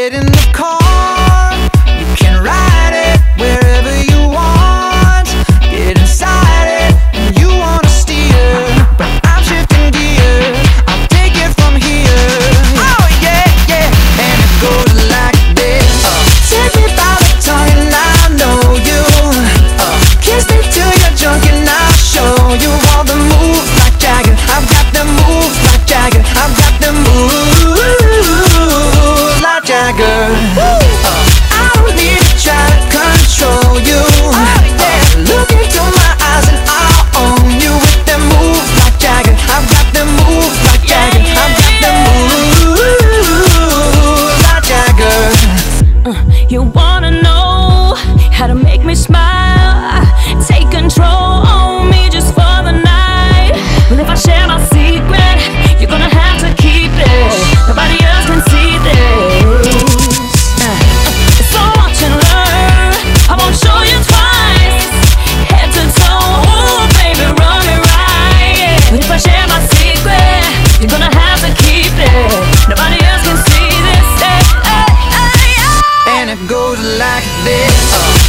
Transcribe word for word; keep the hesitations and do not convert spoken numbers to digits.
Get in the car, you can ride it wherever you want. Get inside it, and you wanna steer, but I'm shifting gears, I'll take it from here. Oh yeah, yeah, and it goes like this. uh, Take me by the tongue and I know you. uh, Kiss me till you're drunk and I'll show you all the moves like Jagger. I've got the moves like Jagger. I've got the moves like Jagger. uh, I don't need to try to control you. oh, yeah. uh, Look into my eyes and I'll own you with them moves like Jagger. I've got the moves like Jagger. I've got the moves like Jagger. Uh, you wanna know how to make me smile? Take control on me just for the night. Well, if I share my secret, you're gonna have to keep it. Nobody else can see this. Uh, so watch and learn. I won't show you twice. Head to toe, ooh, baby, run it right. But if I share my secret, you're gonna have to keep it. Nobody else can see this. Hey, hey, hey, hey. And it goes like this. uh,